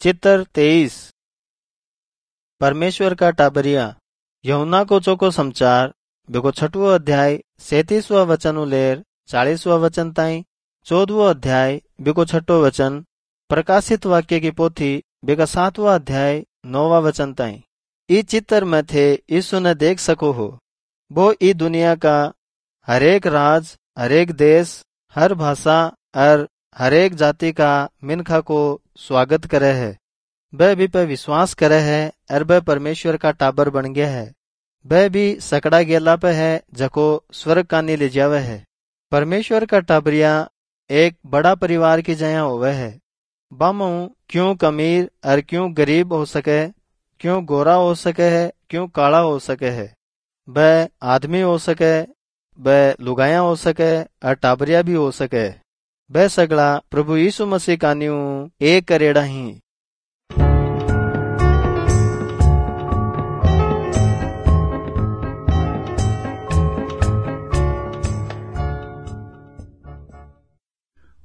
चित्र 23। परमेश्वर का टाबरिया। यूहन्ना को चौको समाचार बेको 6वां अध्याय 37वां वचन लेर 40वां वचन ताई, 14वां अध्याय बेको 6वां वचन, प्रकाशित वाक्य की पोथी बेका 7वां अध्याय 9वां वचन ताई। ई चित्र में थे यीशु ने देख सको हो। वो ई दुनिया का हरेक राज, हरेक देश, हर भाषा और हरेक जाति का मिनखा को स्वागत करे है। वह भी पे विश्वास करे है और वह परमेश्वर का टाबर बन गया है। वह भी सकड़ा गेला पे है जको स्वर्ग कानी ले जावे है। परमेश्वर का टाबरिया एक बड़ा परिवार की जया होवे है। बामू क्यों अमीर और क्यों गरीब हो सके, क्यों गोरा हो सके है, क्यों काला हो सके है। वह आदमी हो सके, वह लुगाया हो सके और टाबरिया भी हो सके। वह सगड़ा प्रभु यीशु मसीह कान्यू एक करेड़ा ही।